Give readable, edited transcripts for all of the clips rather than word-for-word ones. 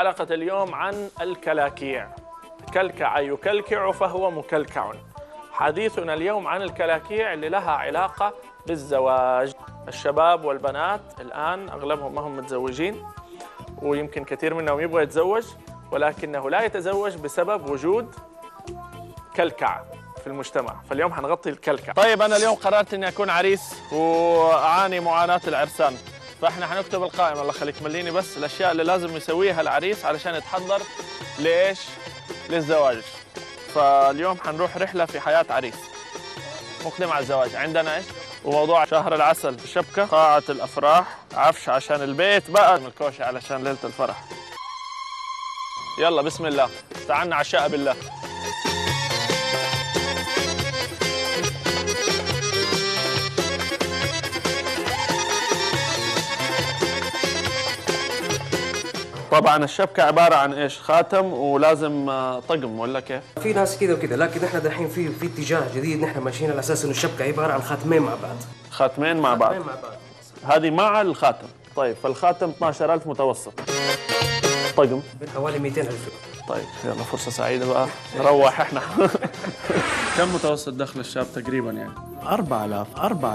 حلقة اليوم عن الكلاكيع. كلكع يكلكع فهو مكلكع. حديثنا اليوم عن الكلاكيع اللي لها علاقة بالزواج. الشباب والبنات الآن أغلبهم ما هم متزوجين، ويمكن كثير منهم يبغى يتزوج ولكنه لا يتزوج بسبب وجود كلكع في المجتمع. فاليوم حنغطي الكلكع. طيب أنا اليوم قررت إني أكون عريس وأعاني معاناة العرسان، فإحنا حنكتب القائمة. الله خليك مليني بس الأشياء اللي لازم يسويها العريس علشان يتحضر لإيش؟ للزواج. فاليوم حنروح رحلة في حياة عريس مقدم على الزواج. عندنا إيش؟ وموضوع شهر العسل، شبكة، قاعة الأفراح، عفش عشان البيت، بقى الكوشة علشان ليلة الفرح. يلا بسم الله، تعالنا عشاء بالله. طبعا الشبكة عبارة عن ايش؟ خاتم ولازم طقم ولا كيف؟ في ناس كذا وكذا، لكن احنا دحين في اتجاه جديد، نحن ماشيين على اساس انه الشبكة عبارة عن خاتمين مع بعض. خاتمين مع بعض. هذه مع الخاتم. طيب فالخاتم 12,000 متوسط. طقم حوالي 200,000. طيب يلا فرصة سعيدة بقى نروح احنا. كم متوسط دخل الشاب تقريبا يعني؟ 4000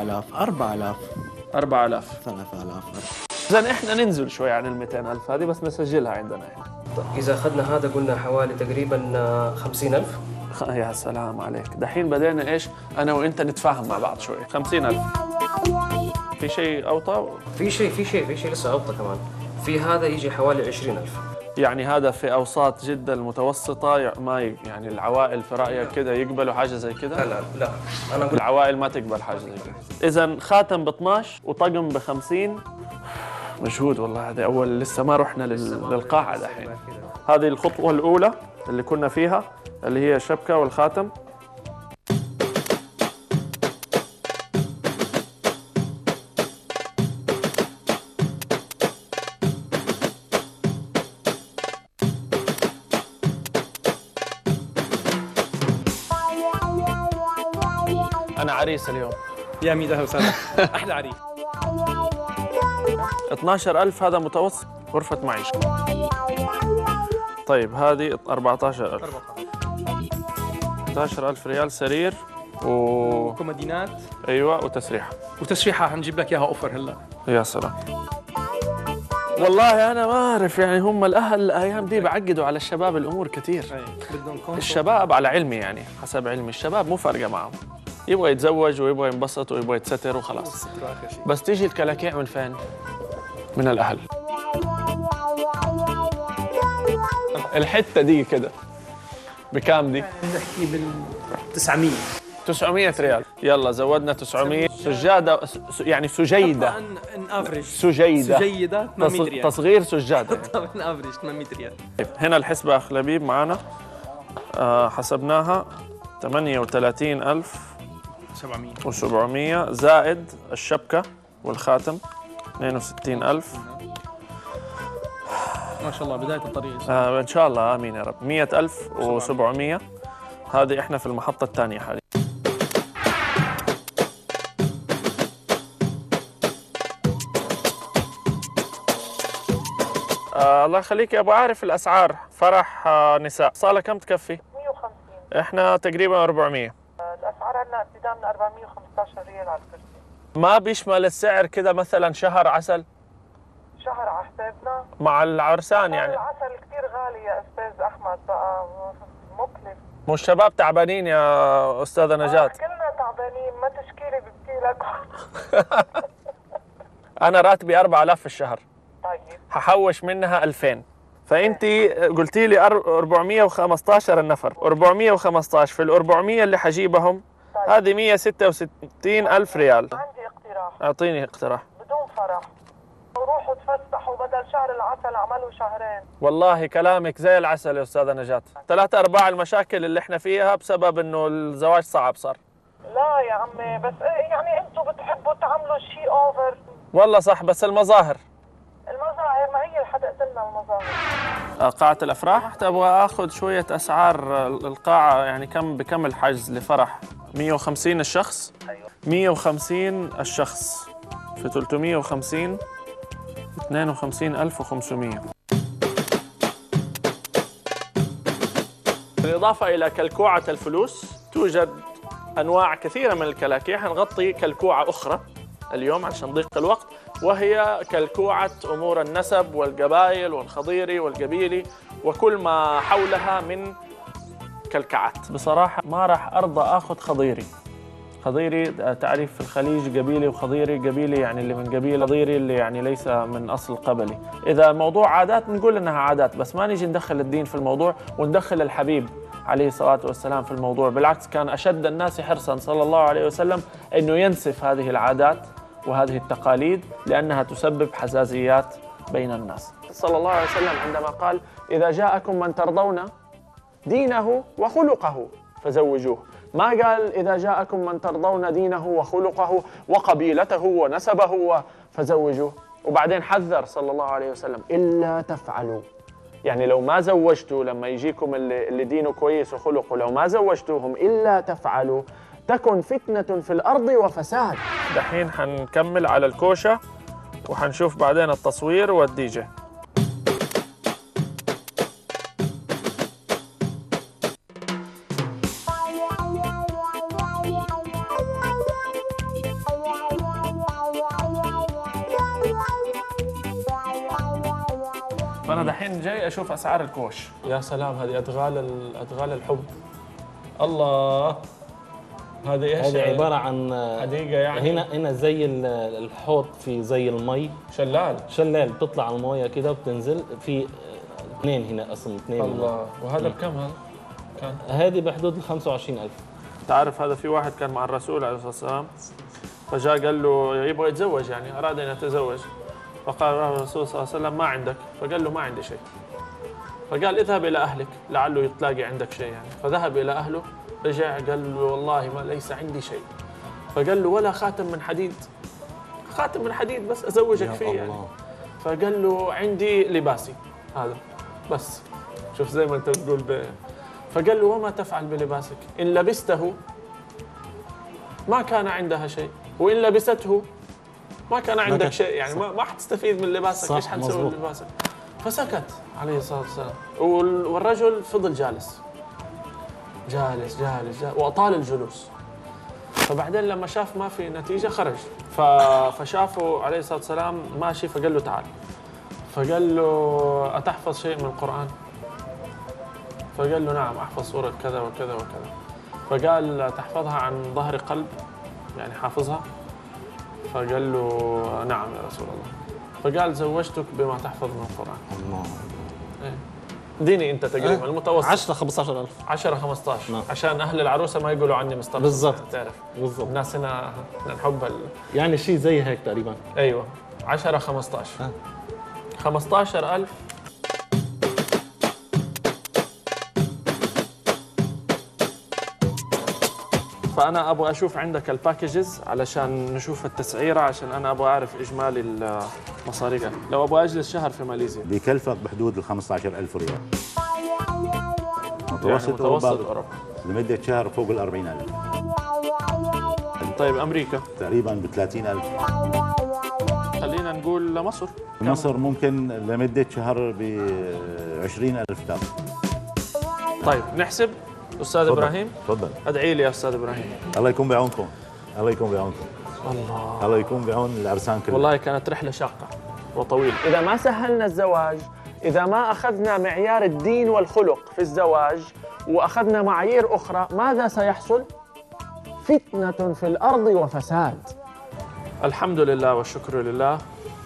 3000. إذا احنا ننزل شوي عن ال 200,000 هذه، بس نسجلها عندنا احنا. إذا أخذنا هذا قلنا حوالي تقريبا 50,000. يا سلام عليك، دحين بدينا ايش؟ أنا وأنت نتفاهم مع بعض شوي. 50,000. في شيء أوطى؟ في شيء لسه أوطى كمان. في هذا يجي حوالي 20,000. يعني هذا في أوساط جدة المتوسطة، ما يعني العوائل في رأيك كده يقبلوا حاجة زي كده؟ لا أنا أقول العوائل ما تقبل حاجة زي كده. إذا خاتم ب 12 وطقم ب 50. مجهود والله. هذا أول، لسه ما رحنا للقاعة دحين. هذه الخطوة الأولى اللي كنا فيها، اللي هي الشبكة والخاتم. أنا عريس اليوم. يا ميت أهلا وسهلا. أحلى عريس. 12,000 هذا متوسط غرفة معيشة. طيب هذه 14,000. 11,000 ريال سرير كومودينات. ايوه وتسريحة. وتسريحة حنجيب لك إياها أوفر هلا. يا سلام. والله أنا ما أعرف، يعني هم الأهل الأيام دي بعقدوا على الشباب الأمور كثير. الشباب على علمي، يعني حسب علمي الشباب مو فارقة معهم، يبغى يتزوج ويبغى ينبسط ويبغى يتستر وخلاص. بس تيجي الكلاكيع من فين؟ من الأهل. الحتة دي كده بكام دي؟ نحكي بال 900. 900 ريال. يلا زودنا 900. سجادة يعني سجيدة. ان افريج. سجيدة 800 ريال. تصغير سجادة. طبعا افريج 800 ريال. طيب هنا الحسبة أخ لبيب معانا. حسبناها 38,700 زائد الشبكة والخاتم 62,000. ما شاء الله بداية الطريق. إن شاء الله آمين يا رب. 100,700. هذه إحنا في المحطة الثانية حاليا. الله يخليك يا أبو عارف الأسعار. فرح نساء صالة كم تكفي؟ 150. إحنا تقريبا 400. الأسعار عندنا ابتداء من 415 ريال على الكرسي. ما بيشمل السعر كده مثلا شهر عسل؟ شهر على حسابنا مع العرسان يعني. العسل كثير غالي يا أستاذ أحمد، بقى مكلف. مو الشباب تعبانين يا أستاذة نجاة؟ كلنا تعبانين، ما تشكيلي ببكي لك. أنا راتبي 4,000 في الشهر. طيب ححوش منها 2000. فأنت قلتي لي 415 النفر. 415 في ال 400 اللي حجيبهم. طيب. هذه 166,000 ريال. عندي اقتراح. أعطيني اقتراح. بدون فرح، روحوا تفسحوا بدل شهر العسل عملوا شهرين. والله كلامك زي العسل يا أستاذة نجاة. 3/4 المشاكل اللي احنا فيها بسبب إنه الزواج صعب صار. لا يا عمي، بس يعني انتوا بتحبوا تعملوا شيء اوفر. والله صح، بس المظاهر ما هي اللي حدقت لنا المظاهر. قاعة الأفراح. أبغى آخذ شوية أسعار القاعة، يعني بكم الحجز لفرح؟ 150 الشخص. ايوه 150 الشخص في 350 52,500. بالإضافة إلى كلكوعة الفلوس توجد أنواع كثيرة من الكلاكيع. هنغطي كلكوعة أخرى اليوم عشان ضيق الوقت، وهي كلكوعة أمور النسب والقبائل والخضيري والقبيلي وكل ما حولها من كلكعات. بصراحة ما راح أرضى أخذ خضيري. خضيري تعريف في الخليج قبيلي، وخضيري قبيلي يعني اللي من قبيلة، خضيري اللي يعني ليس من أصل قبلي. إذا الموضوع عادات نقول إنها عادات، بس ما نيجي ندخل الدين في الموضوع وندخل الحبيب عليه الصلاة والسلام في الموضوع. بالعكس كان أشد الناس حرصا صلى الله عليه وسلم إنه ينسف هذه العادات وهذه التقاليد لأنها تسبب حزازيات بين الناس. صلى الله عليه وسلم عندما قال: إذا جاءكم من ترضون دينه وخلقه فزوجوه، ما قال إذا جاءكم من ترضون دينه وخلقه وقبيلته ونسبه فزوجوه. وبعدين حذر صلى الله عليه وسلم: إلا تفعلوا، يعني لو ما زوجتوا، لما يجيكم اللي دينه كويس وخلقه، لو ما زوجتوهم إلا تفعلوا تكن فتنة في الأرض وفساد. دحين حنكمل على الكوشة وحنشوف بعدين التصوير والديجي. فأنا دحين جاي أشوف أسعار الكوش. يا سلام، هذه أدغال الحب. الله، هذه إيش؟ هذه عبارة عن حديقة يعني. هنا زي الحوض، في زي المي، شلال بتطلع على المويه كده وبتنزل في اثنين هنا اصلا، اثنين. الله، وهذا بكم هذا؟ كان هذه بحدود ال 25,000. تعرف هذا في واحد كان مع الرسول عليه الصلاة والسلام، فجاء قال له يبغى يتزوج، يعني أراد أن يتزوج، فقال له الرسول صلى الله عليه وسلم: ما عندك؟ فقال له: ما عندي شيء. فقال: اذهب إلى أهلك لعله تلاقي عندك شيء يعني. فذهب إلى أهله، رجع قال له: والله ما ليس عندي شيء. فقال له: ولا خاتم من حديد؟ خاتم من حديد بس أزوجك فيه يعني. فقال له: عندي لباسي هذا بس. شوف زي ما أنت تقول فقال له: وما تفعل بلباسك؟ إن لبسته ما كان عندها شيء، وإن لبسته ما كان عندك شيء، يعني ما حتستفيد من لباسك، ايش حنسوي من لباسك؟ فسكت عليه الصلاة والسلام، والرجل فضل جالس وأطال الجلوس. فبعدين لما شاف ما في نتيجة خرج، فشافه عليه الصلاة والسلام ماشي، فقال له: تعال. فقال له: أتحفظ شيء من القرآن؟ فقال له: نعم أحفظ سورة كذا وكذا وكذا. فقال: تحفظها عن ظهر قلب، يعني حافظها؟ فقال له: نعم يا رسول الله. فقال: زوجتك بما تحفظ من القرآن. الله. ديني انت تقريبا المتوسط 10-15,000. 10-15 نعم. عشان اهل العروسه ما يقولوا عني مسترخص. بالضبط، تعرف بالضبط. الناس هنا نحب يعني شيء زي هيك تقريبا. ايوه 10-15 15,000. فأنا أبغى أشوف عندك الباكجز علشان نشوف التسعيرة، عشان أنا أبغى أعرف إجمالي المصاريف. لو أبغى أجلس شهر في ماليزيا بكلفك بحدود ال 15,000 ريال. متوسط أوروبا لمدة شهر فوق ال 40,000. طيب أمريكا تقريبا ب 30,000. خلينا نقول لمصر. مصر ممكن لمدة شهر ب 20,000 تاخذ. طيب نحسب. أستاذ إبراهيم تفضل. أدعي لي يا أستاذ إبراهيم. الله يكون بعونكم، الله يكون بعونكم. الله يكون بعون العرسان كلهم. والله كانت رحلة شاقة وطويلة. إذا ما سهلنا الزواج، إذا ما أخذنا معيار الدين والخلق في الزواج وأخذنا معايير أخرى، ماذا سيحصل؟ فتنة في الأرض وفساد. الحمد لله والشكر لله.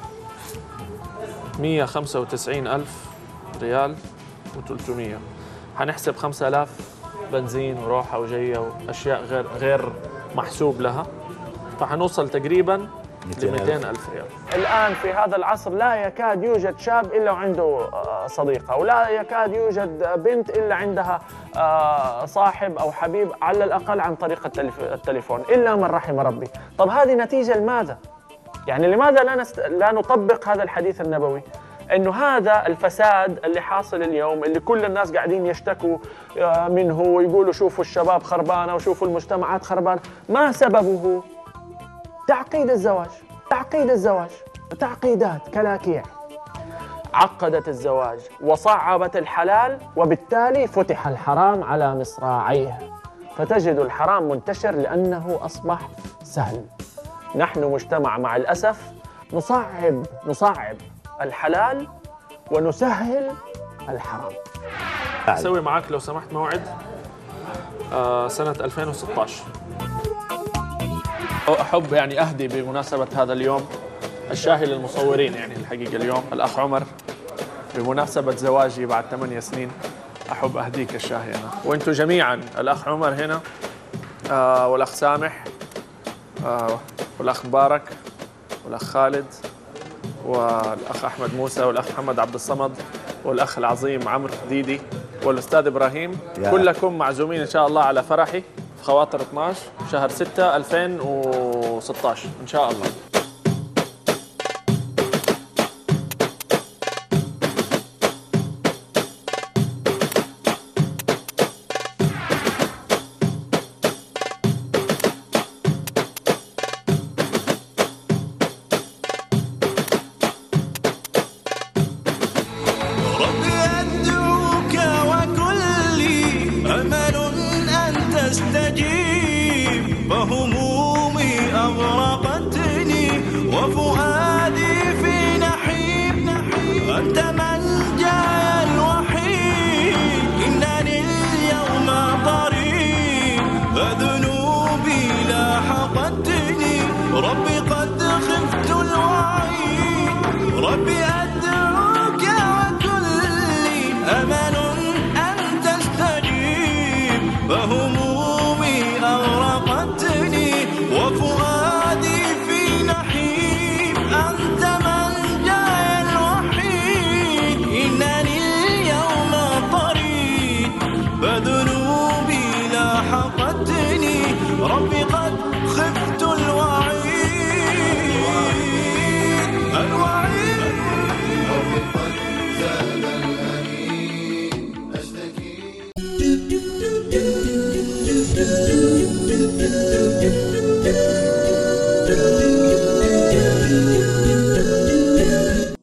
195,000 ريال و300. حنحسب 5,000 بنزين وروحة وجية وأشياء غير محسوب لها، فحنوصل تقريباً ل 200,000 ريال. الآن في هذا العصر لا يكاد يوجد شاب إلا وعنده صديقة، ولا يكاد يوجد بنت إلا عندها صاحب أو حبيب على الأقل عن طريق التليفون، إلا من رحم ربي. طب هذه نتيجة لماذا؟ يعني لماذا لا نطبق هذا الحديث النبوي؟ إنه هذا الفساد اللي حاصل اليوم، اللي كل الناس قاعدين يشتكوا منه ويقولوا شوفوا الشباب خربانة وشوفوا المجتمعات خربانة، ما سببه؟ تعقيد الزواج، تعقيدات، كلاكيع. عقدت الزواج وصعبت الحلال، وبالتالي فتح الحرام على مصراعيه، فتجد الحرام منتشر لأنه أصبح سهل. نحن مجتمع مع الأسف نصعب الحلال ونسهل الحرام. أسوي معك لو سمحت موعد سنة 2016. أحب يعني أهدي بمناسبة هذا اليوم الشاهي للمصورين، يعني الحقيقة اليوم الأخ عمر بمناسبة زواجي بعد 8 سنين أحب أهديك الشاهي أنا وأنتم جميعا، الأخ عمر هنا والأخ سامح والأخ مبارك والأخ خالد والأخ أحمد موسى والأخ محمد عبد الصمد والأخ العظيم عمرو ديدي والأستاذ إبراهيم، كلكم معزومين إن شاء الله على فرحي في خواطر 12 شهر 6 2016 إن شاء الله. تستجيب فهمومي أغرقتني وفؤادي في نحيب أنت ملجأي الوحيد إنني اليوم طريق فذنوبي لاحقتني ربي قد خفت الوعيد ربي أدعوك وكلي أمل أن تستجيب فهمومي أغرقتني وفؤادي في نحيب أنت ملجأي الوحيد إنني اليوم طريق فذنوبي لاحقتني ربي قد خفت الوعيد ربي قد زاد الأنين أشتكي